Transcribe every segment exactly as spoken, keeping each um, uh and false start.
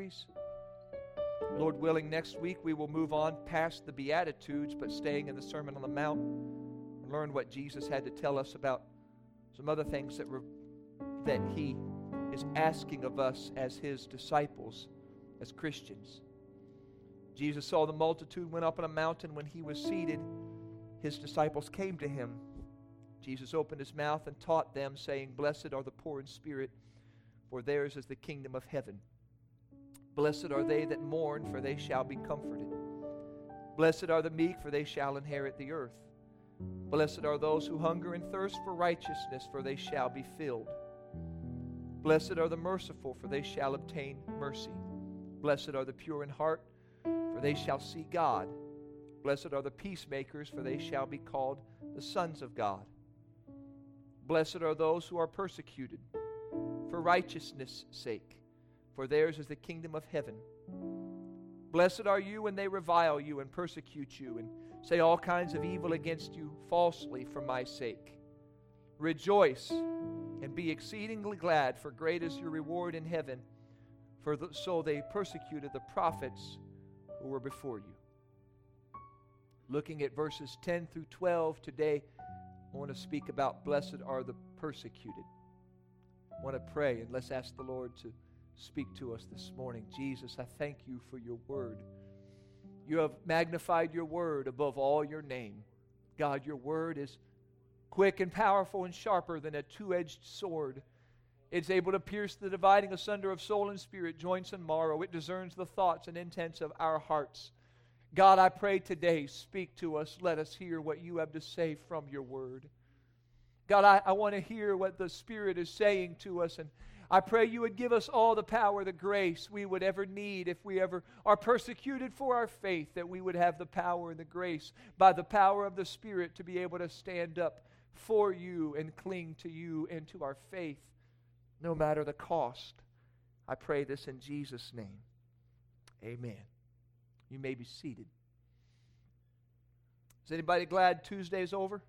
series. Lord willing, next week we will move on past the Beatitudes, but staying in the Sermon on the Mount and learn what Jesus had to tell us about some other things that were, that He is asking of us as His disciples, as Christians. Jesus saw the multitude, went up on a mountain. When He was seated, His disciples came to Him. Jesus opened His mouth and taught them, saying, "Blessed are the poor in spirit, for theirs is the kingdom of heaven. Blessed are they that mourn, for they shall be comforted. Blessed are the meek, for they shall inherit the earth. Blessed are those who hunger and thirst for righteousness, for they shall be filled. Blessed are the merciful, for they shall obtain mercy. Blessed are the pure in heart, for they shall see God. Blessed are the peacemakers, for they shall be called the sons of God. Blessed are those who are persecuted for righteousness' sake, for theirs is the kingdom of heaven. Blessed are you when they revile you and persecute you and say all kinds of evil against you falsely for my sake. Rejoice and be exceedingly glad, for great is your reward in heaven, for the, so they persecuted the prophets who were before you." Looking at verses ten through twelve today, I want to speak about blessed are the persecuted. I want to pray, and let's ask the Lord to speak to us this morning. Jesus, I thank you for your word. You have magnified your word above all your name. God, your word is quick and powerful and sharper than a two-edged sword. It's able to pierce the dividing asunder of soul and spirit, joints and marrow. It discerns the thoughts and intents of our hearts. God, I pray today, speak to us. Let us hear what you have to say from your word. God, I, I want to hear what the Spirit is saying to us, and I pray you would give us all the power, the grace we would ever need if we ever are persecuted for our faith, that we would have the power and the grace by the power of the Spirit to be able to stand up for you and cling to you and to our faith, no matter the cost. I pray this in Jesus' name. Amen. You may be seated. Is anybody glad Tuesday's over?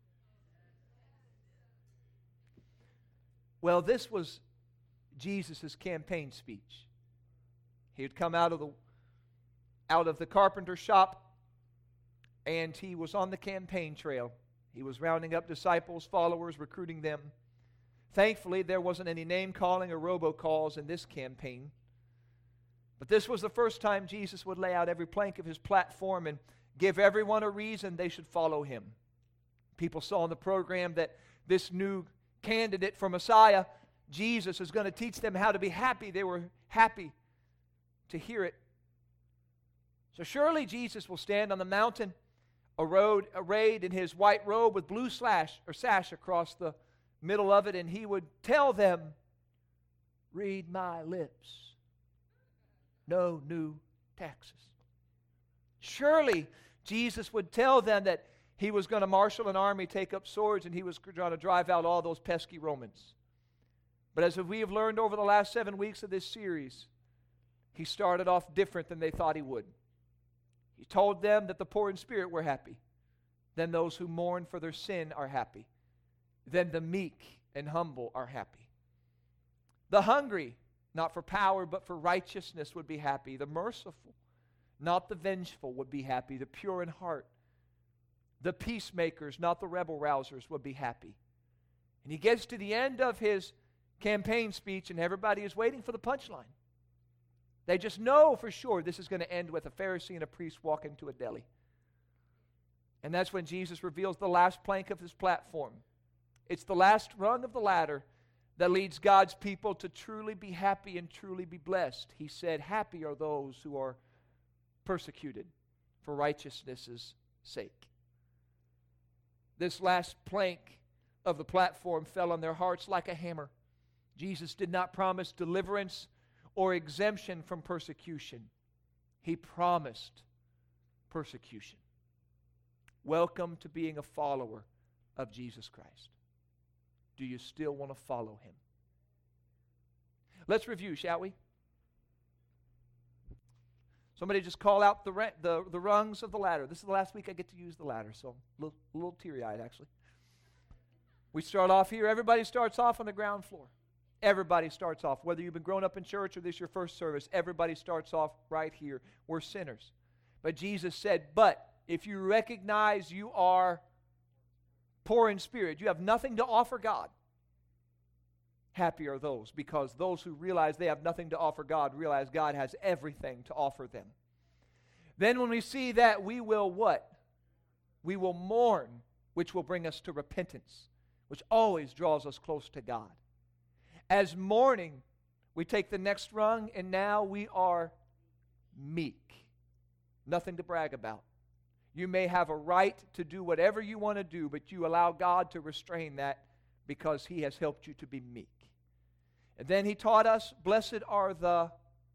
Well, this was Jesus' campaign speech. He had come out of the out of the carpenter shop, and he was on the campaign trail. He was rounding up disciples, followers, recruiting them. Thankfully, there wasn't any name-calling or robocalls in this campaign. But this was the first time Jesus would lay out every plank of his platform and give everyone a reason they should follow him. People saw in the program that this new candidate for Messiah, Jesus, is going to teach them how to be happy. They were happy to hear it. So surely Jesus will stand on the mountain, arrayed, arrayed in his white robe with blue slash or sash across the middle of it, and he would tell them, "Read my lips. No new taxes." Surely Jesus would tell them that he was going to marshal an army, take up swords, and he was going to drive out all those pesky Romans. But as we have learned over the last seven weeks of this series, he started off different than they thought he would. He told them that the poor in spirit were happy. Then those who mourn for their sin are happy. Then the meek and humble are happy. The hungry, not for power but for righteousness, would be happy. The merciful, not the vengeful, would be happy. The pure in heart, the peacemakers, not the rebel rousers, would be happy. And he gets to the end of his campaign speech, and everybody is waiting for the punchline. They just know for sure this is going to end with a Pharisee and a priest walk into a deli. And that's when Jesus reveals the last plank of his platform. It's the last rung of the ladder that leads God's people to truly be happy and truly be blessed. He said, "Happy are those who are persecuted for righteousness' sake." This last plank of the platform fell on their hearts like a hammer. Jesus did not promise deliverance or exemption from persecution. He promised persecution. Welcome to being a follower of Jesus Christ. Do you still want to follow him? Let's review, shall we? Somebody just call out the, ra- the, the rungs of the ladder. This is the last week I get to use the ladder, so a little, a little teary-eyed, actually. We start off here. Everybody starts off on the ground floor. Everybody starts off, whether you've been growing up in church or this is your first service, everybody starts off right here. We're sinners. But Jesus said, but if you recognize you are poor in spirit, you have nothing to offer God, happy are those, because those who realize they have nothing to offer God realize God has everything to offer them. Then when we see that, we will what? We will mourn, which will bring us to repentance, which always draws us close to God. As mourning, we take the next rung, and now we are meek. Nothing to brag about. You may have a right to do whatever you want to do, but you allow God to restrain that because He has helped you to be meek. And then He taught us, blessed are the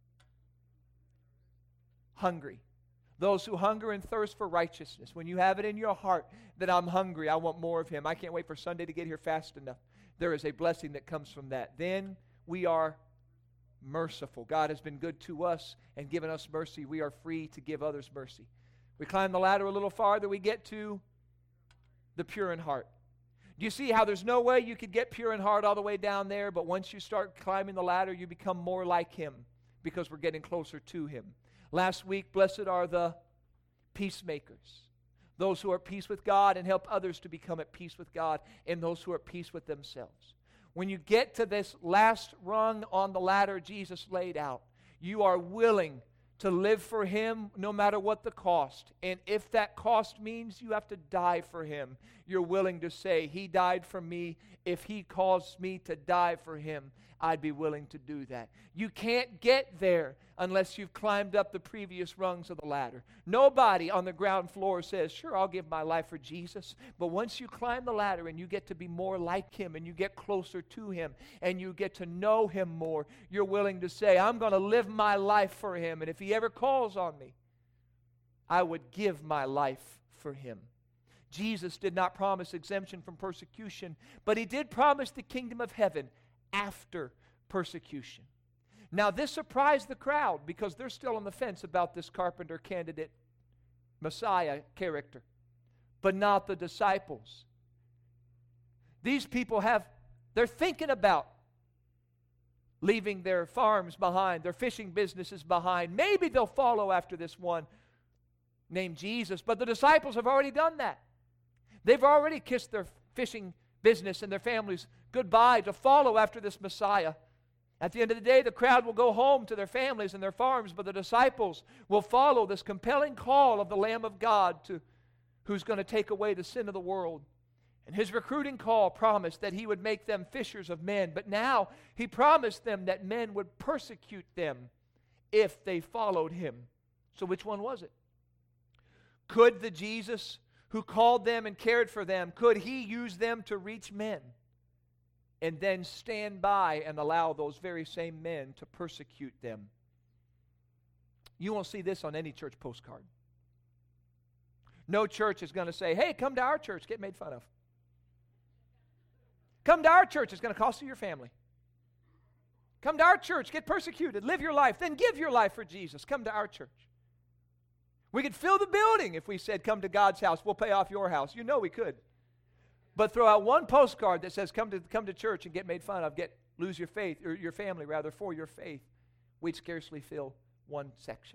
hungry. Those who hunger and thirst for righteousness. When you have it in your heart that I'm hungry, I want more of Him. I can't wait for Sunday to get here fast enough. There is a blessing that comes from that. Then we are merciful. God has been good to us and given us mercy. We are free to give others mercy. We climb the ladder a little farther, we get to the pure in heart. Do you see how there's no way you could get pure in heart all the way down there, but once you start climbing the ladder, you become more like Him because we're getting closer to Him. Last week, blessed are the peacemakers, those who are at peace with God and help others to become at peace with God, and those who are at peace with themselves. When you get to this last rung on the ladder Jesus laid out, you are willing to live for Him no matter what the cost. And if that cost means you have to die for Him, you're willing to say, He died for me. If He caused me to die for Him, I'd be willing to do that. You can't get there unless you've climbed up the previous rungs of the ladder. Nobody on the ground floor says, sure, I'll give my life for Jesus. But once you climb the ladder and you get to be more like Him and you get closer to Him and you get to know Him more, you're willing to say, I'm going to live my life for Him. And if He ever calls on me, I would give my life for Him. Jesus did not promise exemption from persecution, but He did promise the kingdom of heaven after persecution. Now, this surprised the crowd because they're still on the fence about this carpenter candidate Messiah character, but not the disciples. These people have, they're thinking about leaving their farms behind, their fishing businesses behind. Maybe they'll follow after this one named Jesus, but the disciples have already done that. They've already kissed their fishing business and their families goodbye to follow after this Messiah. At the end of the day, the crowd will go home to their families and their farms, but the disciples will follow this compelling call of the Lamb of God to who's going to take away the sin of the world. And His recruiting call promised that He would make them fishers of men, but now He promised them that men would persecute them if they followed Him. So which one was it? Could the Jesus who called them and cared for them, could He use them to reach men and then stand by and allow those very same men to persecute them? You won't see this on any church postcard. No church is going to say, hey, come to our church, get made fun of. Come to our church, it's going to cost you your family. Come to our church, get persecuted, live your life, then give your life for Jesus. Come to our church. We could fill the building if we said, come to God's house, we'll pay off your house. You know we could. But throw out one postcard that says, come to come to church and get made fun of, get lose your faith, or your family rather, for your faith, we'd scarcely fill one section.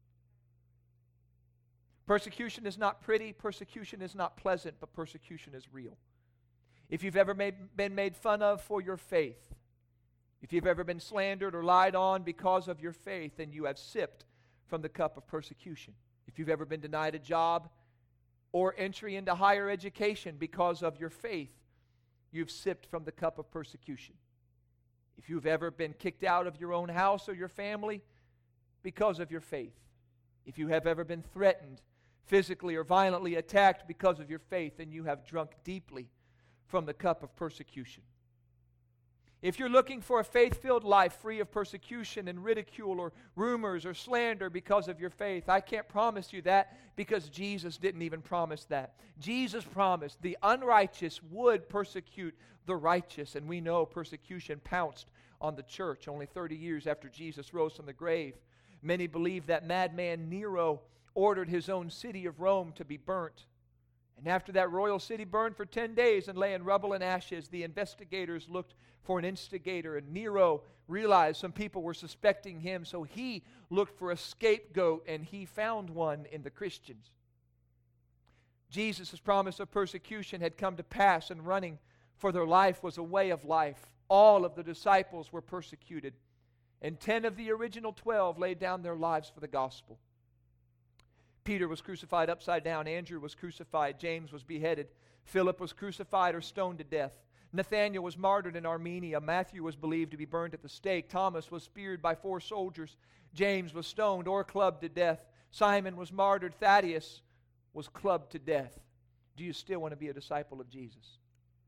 Persecution is not pretty, persecution is not pleasant, but persecution is real. If you've ever made, been made fun of for your faith, if you've ever been slandered or lied on because of your faith, then you have sipped from the cup of persecution. If you've ever been denied a job or entry into higher education because of your faith, you've sipped from the cup of persecution. If you've ever been kicked out of your own house or your family because of your faith, if you have ever been threatened, physically or violently attacked because of your faith, then you have drunk deeply from the cup of persecution. If you're looking for a faith-filled life free of persecution and ridicule or rumors or slander because of your faith, I can't promise you that because Jesus didn't even promise that. Jesus promised the unrighteous would persecute the righteous, and we know persecution pounced on the church only thirty years after Jesus rose from the grave. Many believe that madman Nero ordered his own city of Rome to be burnt, And after that royal city burned for ten days and lay in rubble and ashes, the investigators looked for an instigator, and Nero realized some people were suspecting him, so he looked for a scapegoat, and he found one in the Christians. Jesus' promise of persecution had come to pass, and running for their life was a way of life. All of the disciples were persecuted, and ten of the original twelve laid down their lives for the gospel. Peter was crucified upside down. Andrew was crucified. James was beheaded. Philip was crucified or stoned to death. Nathanael was martyred in Armenia. Matthew was believed to be burned at the stake. Thomas was speared by four soldiers. James was stoned or clubbed to death. Simon was martyred. Thaddeus was clubbed to death. Do you still want to be a disciple of Jesus?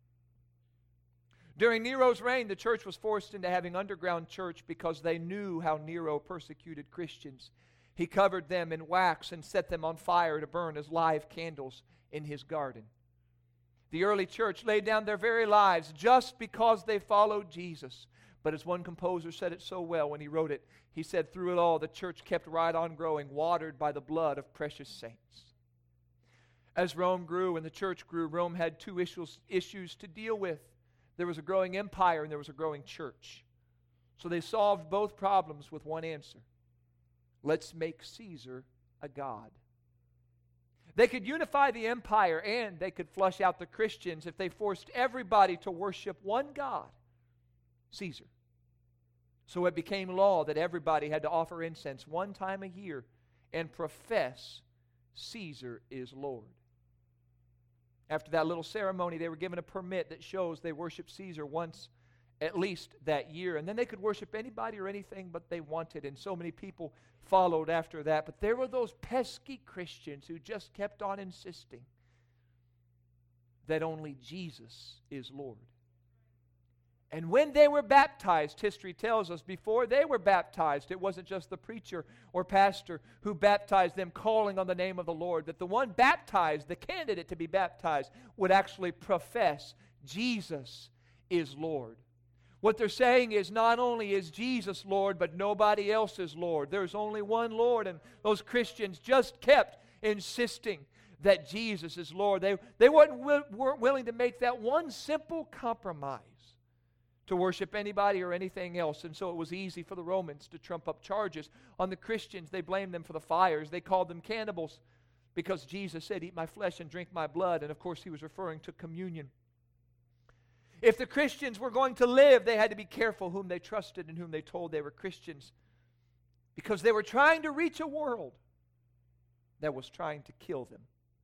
During Nero's reign, the church was forced into having underground church because they knew how Nero persecuted Christians. He covered them in wax and set them on fire to burn as live candles in his garden. The early church laid down their very lives just because they followed Jesus. But as one composer said it so well when he wrote it, he said, through it all, the church kept right on growing, watered by the blood of precious saints. As Rome grew and the church grew, Rome had two issues, issues to deal with. There was a growing empire and there was a growing church. So they solved both problems with one answer. Let's make Caesar a god. They could unify the empire and they could flush out the Christians if they forced everybody to worship one god, Caesar. So it became law that everybody had to offer incense one time a year and profess Caesar is Lord. After that little ceremony, they were given a permit that shows they worshiped Caesar once at least that year. And then they could worship anybody or anything but they wanted. And so many people followed after that. But there were those pesky Christians who just kept on insisting that only Jesus is Lord. And when they were baptized, history tells us, before they were baptized, it wasn't just the preacher or pastor who baptized them calling on the name of the Lord, that the one baptized, the candidate to be baptized, would actually profess Jesus is Lord. What they're saying is not only is Jesus Lord, but nobody else is Lord. There's only one Lord, and those Christians just kept insisting that Jesus is Lord. They, they weren't, weren't willing to make that one simple compromise to worship anybody or anything else. And so it was easy for the Romans to trump up charges on the Christians. They blamed them for the fires. They called them cannibals because Jesus said, eat my flesh and drink my blood. And of course he was referring to communion. If the Christians were going to live, they had to be careful whom they trusted and whom they told they were Christians, because they were trying to reach a world that was trying to kill them.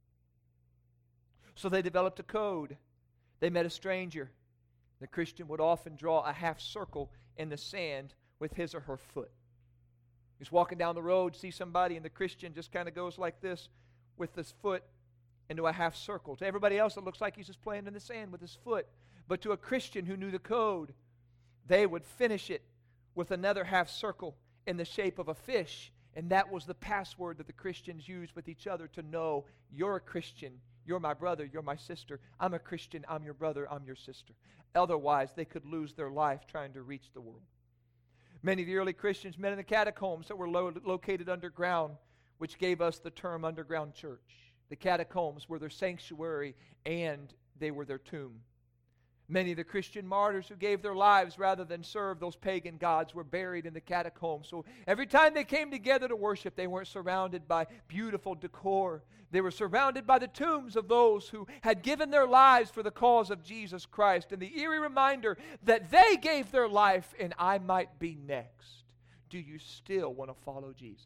So they developed a code. They met a stranger. The Christian would often draw a half circle in the sand with his or her foot. He's walking down the road, see somebody, and the Christian just kind of goes like this with his foot into a half circle. To everybody else, it looks like he's just playing in the sand with his foot. But to a Christian who knew the code, they would finish it with another half circle in the shape of a fish. And that was the password that the Christians used with each other to know, you're a Christian, you're my brother, you're my sister. I'm a Christian, I'm your brother, I'm your sister. Otherwise, they could lose their life trying to reach the world. Many of the early Christians met in the catacombs that were lo- located underground, which gave us the term underground church. The catacombs were their sanctuary and they were their tomb. Many of the Christian martyrs who gave their lives rather than serve those pagan gods were buried in the catacombs. So every time they came together to worship, they weren't surrounded by beautiful decor. They were surrounded by the tombs of those who had given their lives for the cause of Jesus Christ, and the eerie reminder that they gave their life and I might be next. Do you still want to follow Jesus?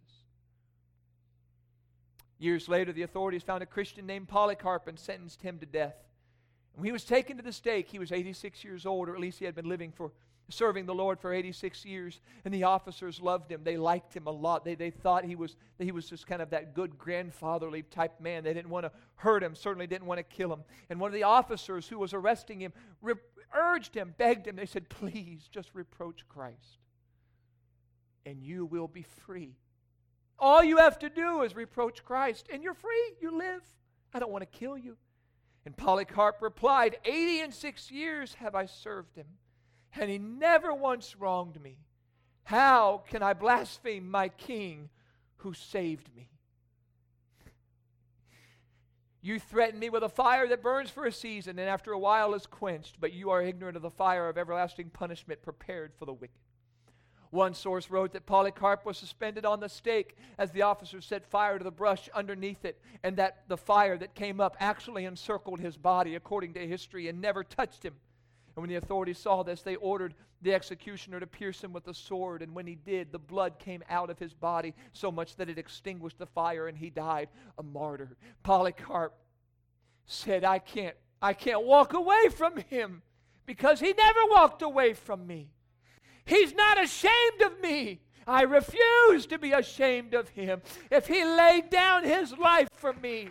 Years later, the authorities found a Christian named Polycarp and sentenced him to death. When he was taken to the stake, he was eighty-six years old, or at least he had been living for, serving the Lord for eighty-six years, and the officers loved him. They liked him a lot. They, they thought he was, that he was just kind of that good grandfatherly type man. They didn't want to hurt him, certainly didn't want to kill him. And one of the officers who was arresting him re- urged him, begged him. They said, please, just reproach Christ, and you will be free. All you have to do is reproach Christ, and you're free. You live. I don't want to kill you. And Polycarp replied, eighty and six years have I served him, and he never once wronged me. How can I blaspheme my king who saved me? You threaten me with a fire that burns for a season and after a while is quenched, but you are ignorant of the fire of everlasting punishment prepared for the wicked. One source wrote that Polycarp was suspended on the stake as the officers set fire to the brush underneath it, and that the fire that came up actually encircled his body, according to history, and never touched him. And when the authorities saw this, they ordered the executioner to pierce him with a sword, and when he did, the blood came out of his body so much that it extinguished the fire, and he died a martyr. Polycarp said, I can't, I can't walk away from him because he never walked away from me. He's not ashamed of me. I refuse to be ashamed of him. If he laid down his life for me,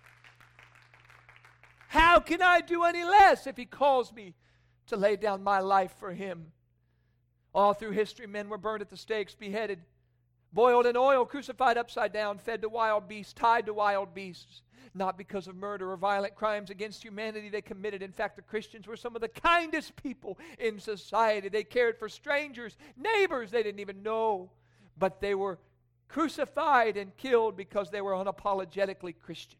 how can I do any less if he calls me to lay down my life for him? All through history, men were burned at the stakes, beheaded, boiled in oil, crucified upside down, fed to wild beasts, tied to wild beasts. Not because of murder or violent crimes against humanity they committed. In fact, the Christians were some of the kindest people in society. They cared for strangers, neighbors they didn't even know. But they were crucified and killed because they were unapologetically Christian.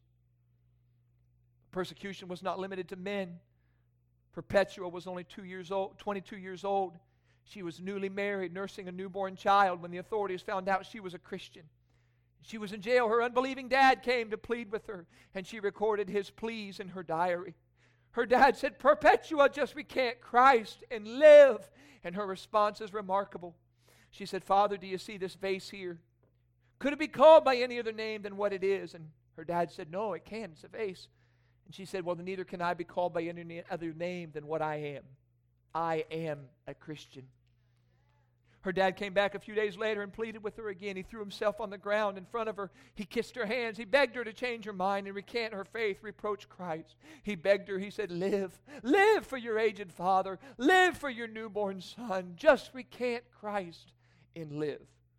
Persecution was not limited to men. Perpetua was only two years old, twenty-two years old. She was newly married, nursing a newborn child when the authorities found out she was a Christian. She was in jail. Her unbelieving dad came to plead with her, and she recorded his pleas in her diary. Her dad said, Perpetua, just recant Christ and live. And her response is remarkable. She said, Father, do you see this vase here? Could it be called by any other name than what it is? And her dad said, no, it can't. It's a vase. And she said, well, then neither can I be called by any other name than what I am. I am a Christian. Her dad came back a few days later and pleaded with her again. He threw himself on the ground in front of her. He kissed her hands. He begged her to change her mind and recant her faith, reproach Christ. He begged her. He said, live. Live for your aged father. Live for your newborn son. Just recant Christ and live.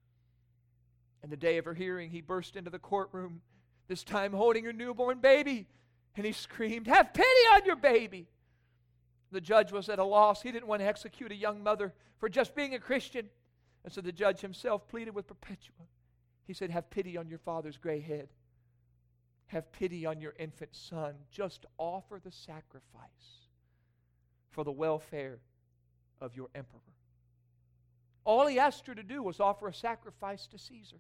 And the day of her hearing, he burst into the courtroom, this time holding her newborn baby. And he screamed, have pity on your baby. The judge was at a loss. He didn't want to execute a young mother for just being a Christian. And so the judge himself pleaded with Perpetua. He said, have pity on your father's gray head. Have pity on your infant son. Just offer the sacrifice for the welfare of your emperor. All he asked her to do was offer a sacrifice to Caesar.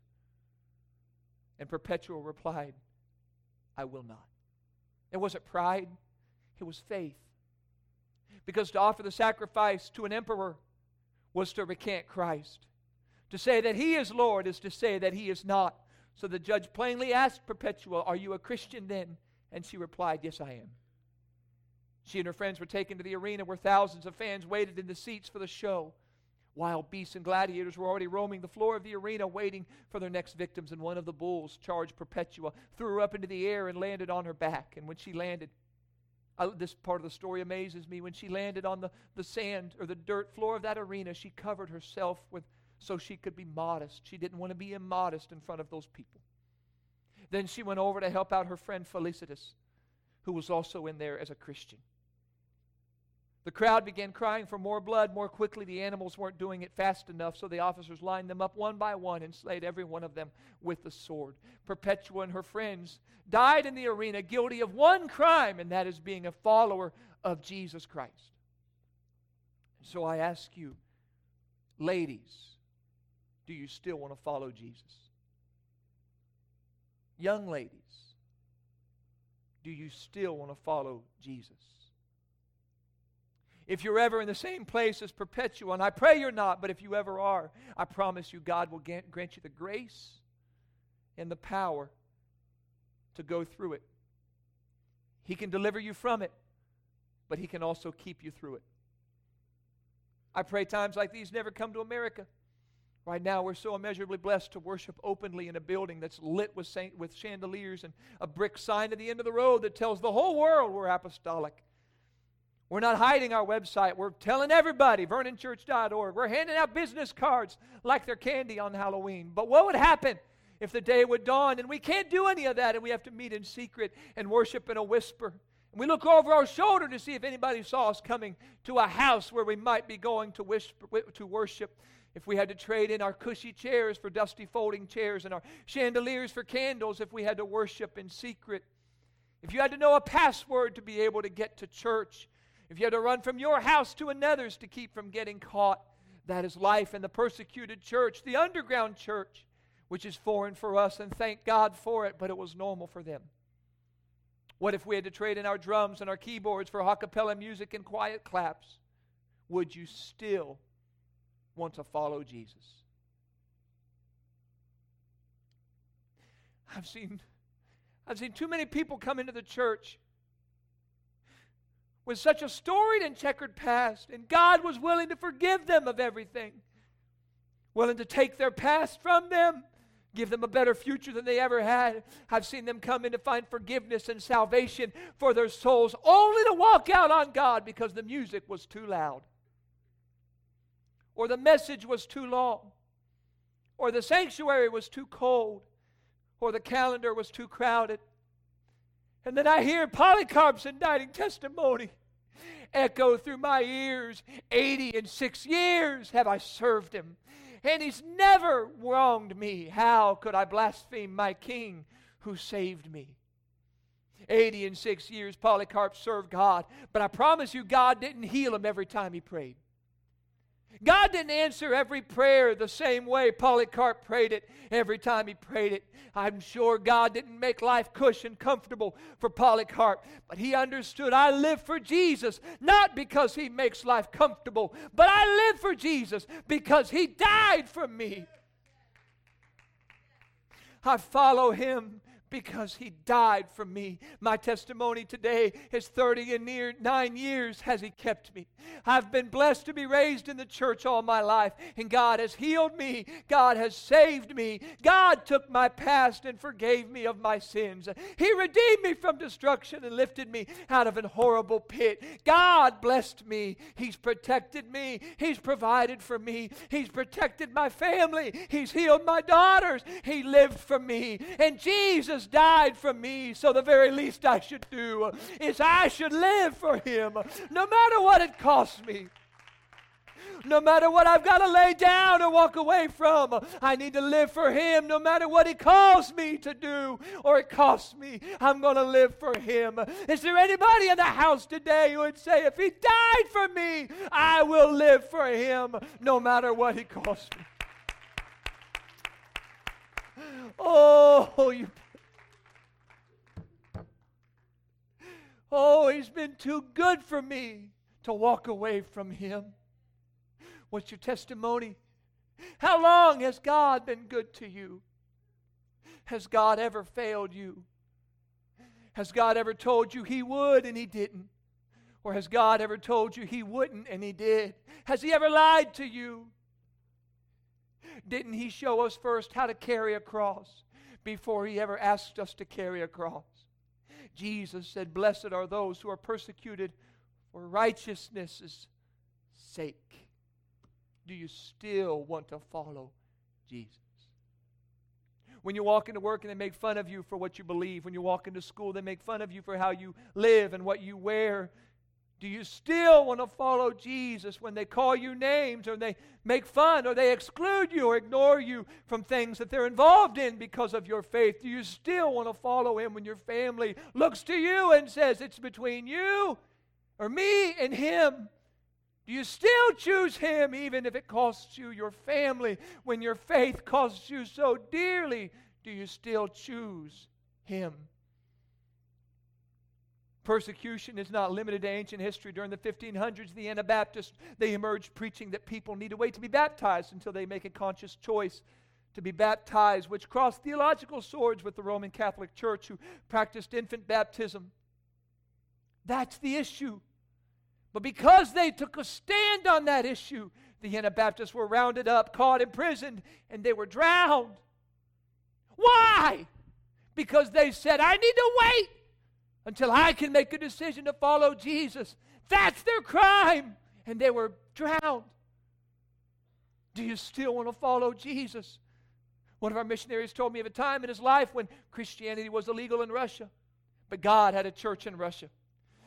And Perpetua replied, I will not. It wasn't pride, it was faith. Because to offer the sacrifice to an emperor was to recant Christ. To say that he is Lord is to say that he is not. So the judge plainly asked Perpetua, are you a Christian then? And she replied, yes, I am. She and her friends were taken to the arena where thousands of fans waited in the seats for the show. Wild beasts and gladiators were already roaming the floor of the arena waiting for their next victims, and one of the bulls charged Perpetua, threw her up into the air and landed on her back. And when she landed, I, this part of the story amazes me, when she landed on the, the sand or the dirt floor of that arena, she covered herself with so she could be modest. She didn't want to be immodest in front of those people. Then she went over to help out her friend Felicitas, who was also in there as a Christian. The crowd began crying for more blood more quickly. The animals weren't doing it fast enough, so the officers lined them up one by one and slayed every one of them with the sword. Perpetua and her friends died in the arena guilty of one crime, and that is being a follower of Jesus Christ. So I ask you, ladies, do you still want to follow Jesus? Young ladies, do you still want to follow Jesus? If you're ever in the same place as Perpetua, and I pray you're not, but if you ever are, I promise you God will grant you the grace and the power to go through it. He can deliver you from it, but He can also keep you through it. I pray times like these never come to America. Right now, we're so immeasurably blessed to worship openly in a building that's lit with, saint, with chandeliers and a brick sign at the end of the road that tells the whole world we're apostolic. We're not hiding our website. We're telling everybody, vernon church dot org. We're handing out business cards like they're candy on Halloween. But what would happen if the day would dawn and we can't do any of that and we have to meet in secret and worship in a whisper? And we look over our shoulder to see if anybody saw us coming to a house where we might be going to, whisper, to worship. If we had to trade in our cushy chairs for dusty folding chairs and our chandeliers for candles, if we had to worship in secret. if you had to know a password to be able to get to church, if you had to run from your house to another's to keep from getting caught, that is life in the persecuted church, the underground church, which is foreign for us, and thank God for it, but it was normal for them. What if we had to trade in our drums and our keyboards for a cappella music and quiet claps? Would you still want to follow Jesus? I've seen, I've seen too many people come into the church with such a storied and checkered past, and God was willing to forgive them of everything, willing to take their past from them, give them a better future than they ever had. I've seen them come in to find forgiveness and salvation for their souls, only to walk out on God because the music was too loud, or the message was too long, or the sanctuary was too cold, or the calendar was too crowded. And then I hear Polycarp's indicting testimony echo through my ears. eighty and six years have I served him, and he's never wronged me. How could I blaspheme my king who saved me? eighty and six years Polycarp served God, but I promise you God didn't heal him every time he prayed. God didn't answer every prayer the same way Polycarp prayed it every time he prayed it. I'm sure God didn't make life cush and comfortable for Polycarp, but he understood, I live for Jesus, not because he makes life comfortable, but I live for Jesus because he died for me. I follow him because he died for me. My testimony today is thirty and near nine years has he kept me. I've been blessed to be raised in the church all my life, and God has healed me. God has saved me. God took my past and forgave me of my sins. He redeemed me from destruction and lifted me out of an horrible pit. God blessed me. He's protected me. He's provided for me. He's protected my family. He's healed my daughters. He lived for me. And Jesus died for me, so the very least I should do is I should live for him, no matter what it costs me. No matter what I've got to lay down or walk away from, I need to live for him no matter what he calls me to do or it costs me. I'm going to live for him. Is there anybody in the house today who would say, if he died for me, I will live for him no matter what he costs me? Oh, you Oh, he's been too good for me to walk away from him. What's your testimony? How long has God been good to you? Has God ever failed you? Has God ever told you he would and he didn't? Or has God ever told you he wouldn't and he did? Has he ever lied to you? Didn't he show us first how to carry a cross before he ever asked us to carry a cross? Jesus said, blessed are those who are persecuted for righteousness' sake. Do you still want to follow Jesus? When you walk into work and they make fun of you for what you believe, when you walk into school they make fun of you for how you live and what you wear, do you still want to follow Jesus when they call you names or they make fun or they exclude you or ignore you from things that they're involved in because of your faith? Do you still want to follow him when your family looks to you and says it's between you or me and him? Do you still choose him even if it costs you your family? When your faith costs you so dearly, do you still choose him? Persecution is not limited to ancient history. During the fifteen hundreds, the Anabaptists, they emerged preaching that people need to wait to be baptized until they make a conscious choice to be baptized, which crossed theological swords with the Roman Catholic Church, who practiced infant baptism. That's the issue. But because they took a stand on that issue, the Anabaptists were rounded up, caught, imprisoned, and they were drowned. Why? Because they said, I need to wait until I can make a decision to follow Jesus. That's their crime. And they were drowned. Do you still want to follow Jesus? One of our missionaries told me of a time in his life when Christianity was illegal in Russia, but God had a church in Russia.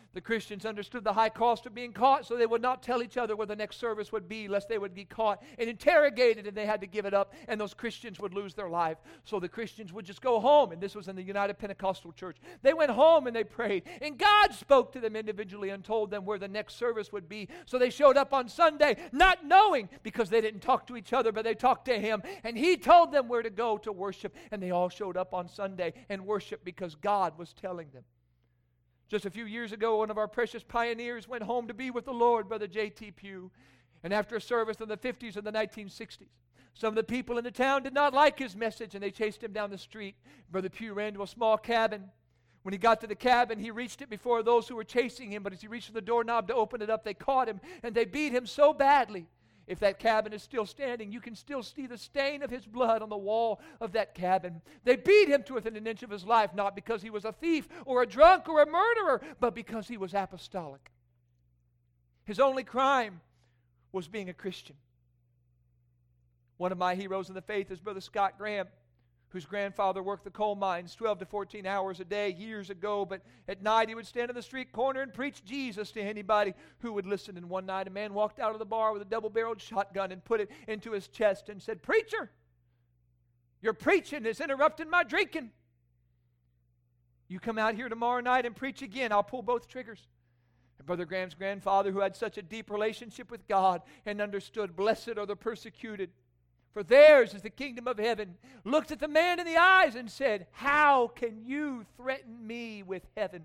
The Christians understood the high cost of being caught, so they would not tell each other where the next service would be, lest they would be caught and interrogated, and they had to give it up, and those Christians would lose their life. So the Christians would just go home, and this was in the United Pentecostal Church. They went home and they prayed, and God spoke to them individually and told them where the next service would be. So they showed up on Sunday, not knowing, because they didn't talk to each other, but they talked to Him, and He told them where to go to worship, and they all showed up on Sunday and worshiped because God was telling them. Just a few years ago, one of our precious pioneers went home to be with the Lord, Brother J T Pugh. And after a service in the fifties and the nineteen sixties, some of the people in the town did not like his message, and they chased him down the street. Brother Pugh ran to a small cabin. When he got to the cabin, he reached it before those who were chasing him, but as he reached the doorknob to open it up, they caught him, and they beat him so badly. If that cabin is still standing, you can still see the stain of his blood on the wall of that cabin. They beat him to within an inch of his life, not because he was a thief or a drunk or a murderer, but because he was apostolic. His only crime was being a Christian. One of my heroes in the faith is Brother Scott Graham, whose grandfather worked the coal mines twelve to fourteen hours a day years ago, but at night he would stand in the street corner and preach Jesus to anybody who would listen. And one night a man walked out of the bar with a double-barreled shotgun and put it into his chest and said, "Preacher, your preaching is interrupting my drinking. You come out here tomorrow night and preach again, I'll pull both triggers." And Brother Graham's grandfather, who had such a deep relationship with God and understood, blessed are the persecuted, for theirs is the kingdom of heaven, looked at the man in the eyes and said, "How can you threaten me with heaven?"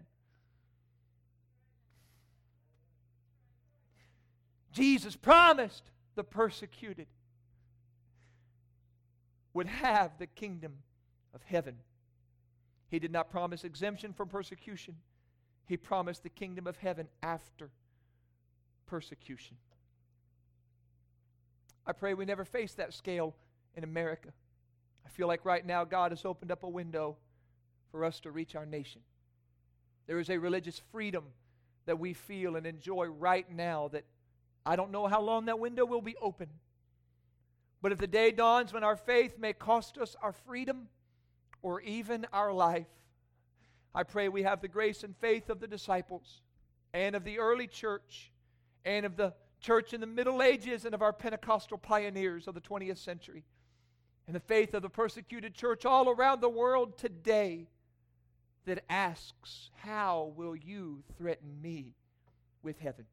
Jesus promised the persecuted would have the kingdom of heaven. He did not promise exemption from persecution. He promised the kingdom of heaven after persecution. I pray we never face that scale in America. I feel like right now God has opened up a window for us to reach our nation. There is a religious freedom that we feel and enjoy right now that I don't know how long that window will be open. But if the day dawns when our faith may cost us our freedom or even our life, I pray we have the grace and faith of the disciples and of the early church and of the church in the Middle Ages and of our Pentecostal pioneers of the twentieth century, and the faith of the persecuted church all around the world today that asks, "How will you threaten me with heaven?"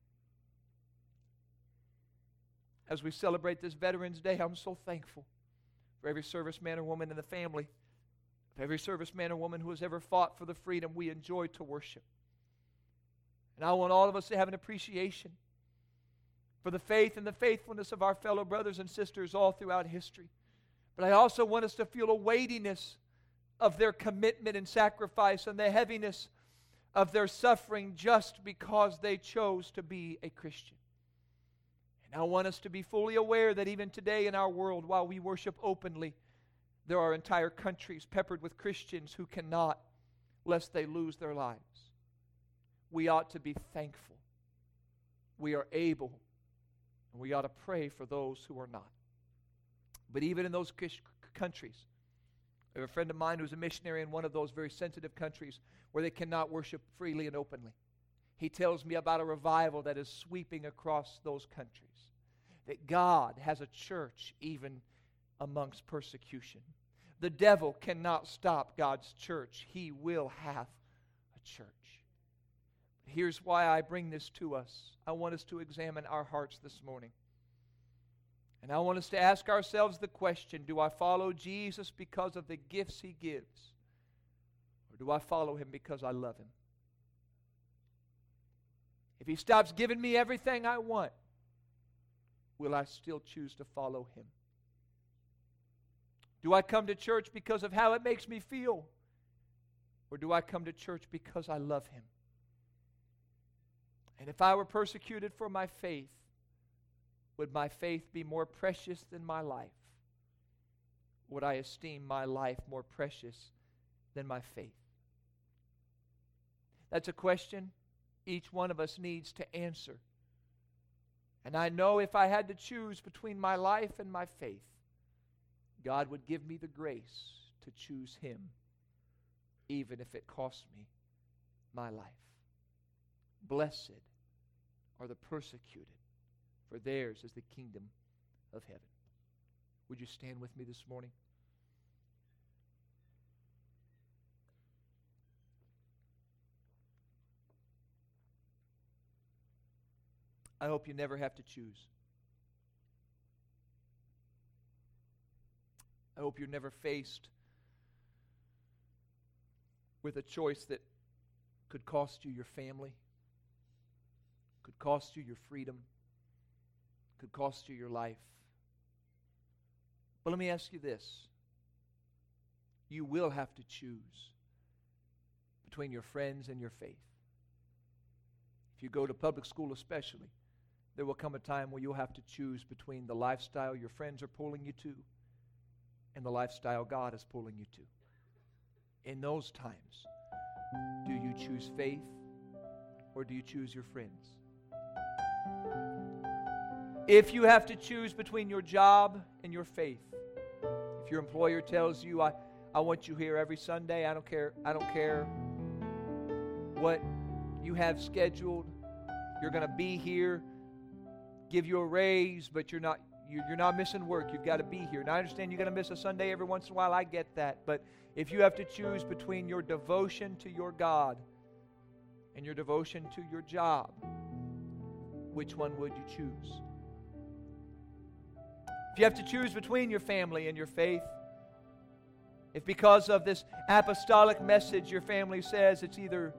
As we celebrate this Veterans Day, I'm so thankful for every serviceman or woman in the family, for every serviceman or woman who has ever fought for the freedom we enjoy to worship. And I want all of us to have an appreciation for the faith and the faithfulness of our fellow brothers and sisters all throughout history. But I also want us to feel a weightiness of their commitment and sacrifice and the heaviness of their suffering just because they chose to be a Christian. And I want us to be fully aware that even today in our world, while we worship openly, there are entire countries peppered with Christians who cannot, lest they lose their lives. We ought to be thankful. We are able. We ought to pray for those who are not. But even in those countries, I have a friend of mine who's a missionary in one of those very sensitive countries where they cannot worship freely and openly. He tells me about a revival that is sweeping across those countries. That God has a church even amongst persecution. The devil cannot stop God's church. He will have a church. Here's why I bring this to us. I want us to examine our hearts this morning. And I want us to ask ourselves the question, do I follow Jesus because of the gifts He gives? Or do I follow Him because I love Him? If He stops giving me everything I want, will I still choose to follow Him? Do I come to church because of how it makes me feel? Or do I come to church because I love Him? And if I were persecuted for my faith, would my faith be more precious than my life? Would I esteem my life more precious than my faith? That's a question each one of us needs to answer. And I know if I had to choose between my life and my faith, God would give me the grace to choose Him, even if it cost me my life. Blessed are the persecuted, for theirs is the kingdom of heaven. Would you stand with me this morning? I hope you never have to choose. I hope you're never faced with a choice that could cost you your family, could cost you your freedom, could cost you your life. But let me ask you this. You will have to choose between your friends and your faith. If you go to public school especially, there will come a time where you'll have to choose between the lifestyle your friends are pulling you to and the lifestyle God is pulling you to. In those times, do you choose faith or do you choose your friends? If you have to choose between your job and your faith, if your employer tells you, I, I want you here every Sunday, I don't care, I don't care what you have scheduled, you're going to be here, give you a raise, but you're not you're not missing work. You've got to be here. Now, I understand you're going to miss a Sunday every once in a while. I get that. But if you have to choose between your devotion to your God and your devotion to your job, which one would you choose? If you have to choose between your family and your faith, if because of this apostolic message your family says it's either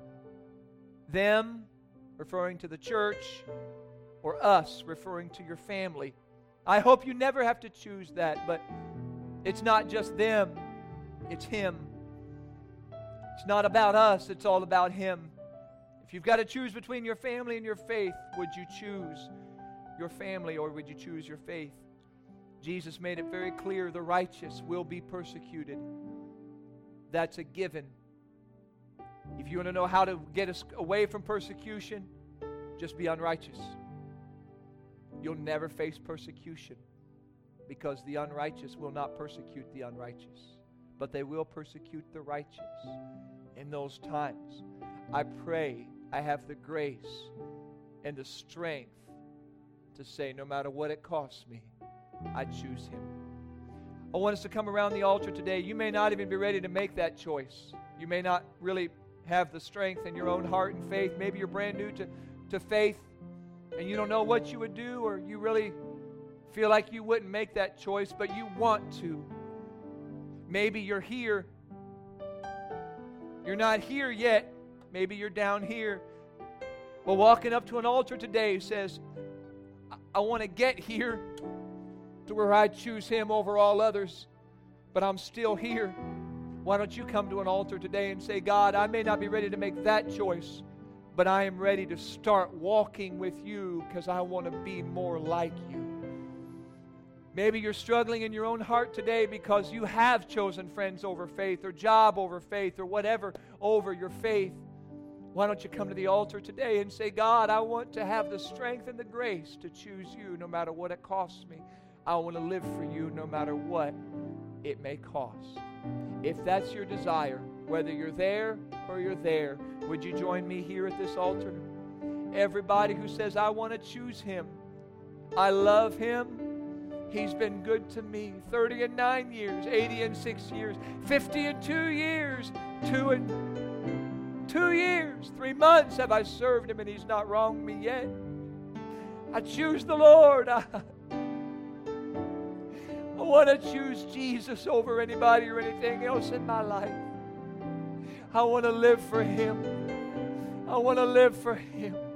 them, referring to the church, or us, referring to your family, I hope you never have to choose that, but it's not just them, it's Him. It's not about us, it's all about Him. If you've got to choose between your family and your faith, would you choose your family or would you choose your faith? Jesus made it very clear the righteous will be persecuted. That's a given. If you want to know how to get us away from persecution, just be unrighteous. You'll never face persecution because the unrighteous will not persecute the unrighteous, but they will persecute the righteous. In those times, I pray I have the grace and the strength to say, no matter what it costs me, I choose Him. I want us to come around the altar today. You may not even be ready to make that choice. You may not really have the strength in your own heart and faith. Maybe you're brand new to, to faith and you don't know what you would do, or you really feel like you wouldn't make that choice, but you want to. Maybe you're here. You're not here yet. Maybe you're down here. Well, walking up to an altar today says, I, I want to get here to where I choose Him over all others, but I'm still here. Why don't you come to an altar today and say, God, I may not be ready to make that choice, but I am ready to start walking with You because I want to be more like You. Maybe you're struggling in your own heart today because you have chosen friends over faith, or job over faith, or whatever over your faith. Why don't you come to the altar today and say, God, I want to have the strength and the grace to choose You no matter what it costs me. I want to live for You no matter what it may cost. If that's your desire, whether you're there or you're there, would you join me here at this altar? Everybody who says, I want to choose Him. I love Him. He's been good to me. thirty and nine years, eighty and six years, fifty and two years, two and two years, three months have I served Him and He's not wronged me yet. I choose the Lord. I, I want to choose Jesus over anybody or anything else in my life. I want to live for Him. I want to live for Him.